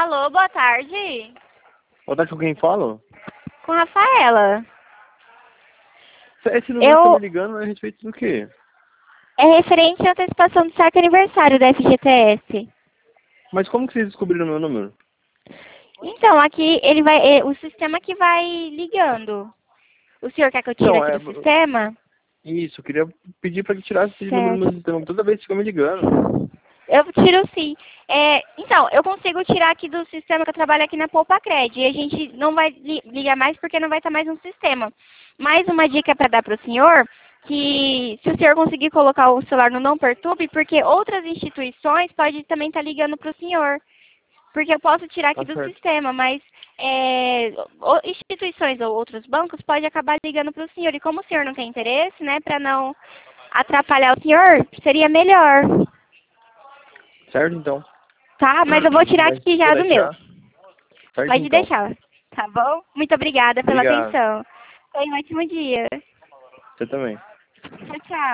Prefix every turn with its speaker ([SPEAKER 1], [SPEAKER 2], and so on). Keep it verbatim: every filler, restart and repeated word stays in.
[SPEAKER 1] Alô, boa tarde.
[SPEAKER 2] Boa tarde, com quem fala?
[SPEAKER 1] Com Rafaela.
[SPEAKER 2] Esse número
[SPEAKER 1] Eu...
[SPEAKER 2] que tá me ligando é a respeito do quê?
[SPEAKER 1] É referente à antecipação do saque aniversário da F G T S.
[SPEAKER 2] Mas como que vocês descobriram meu número?
[SPEAKER 1] Então, aqui ele vai. é, O sistema que vai ligando. O senhor quer que eu tire
[SPEAKER 2] Não,
[SPEAKER 1] aqui
[SPEAKER 2] é...
[SPEAKER 1] do sistema?
[SPEAKER 2] Isso, eu queria pedir pra que tirasse esse número do meu
[SPEAKER 1] Certo.
[SPEAKER 2] sistema. Toda vez que fica me ligando.
[SPEAKER 1] Eu tiro sim. É, então, eu consigo tirar aqui do sistema que eu trabalho aqui na Poupa Cred. E a gente não vai li- ligar mais porque não vai estar mais no sistema. Mais uma dica para dar para o senhor, que se o senhor conseguir colocar o celular no não perturbe, porque outras instituições podem também estar ligando para o senhor. Porque eu posso tirar aqui
[SPEAKER 2] Tá
[SPEAKER 1] do
[SPEAKER 2] certo.
[SPEAKER 1] sistema, mas é, o- instituições ou outros bancos podem acabar ligando para o senhor. E como o senhor não tem interesse, né, para não atrapalhar o senhor, seria melhor.
[SPEAKER 2] Certo, então.
[SPEAKER 1] Tá, mas eu vou tirar
[SPEAKER 2] Mas
[SPEAKER 1] aqui
[SPEAKER 2] se
[SPEAKER 1] já
[SPEAKER 2] puder
[SPEAKER 1] do meu.
[SPEAKER 2] tirar. Certo,
[SPEAKER 1] Pode
[SPEAKER 2] então.
[SPEAKER 1] deixar. Tá bom? Muito obrigada pela
[SPEAKER 2] Obrigado.
[SPEAKER 1] atenção. Tenha um ótimo dia.
[SPEAKER 2] Você também.
[SPEAKER 1] Tchau, tchau.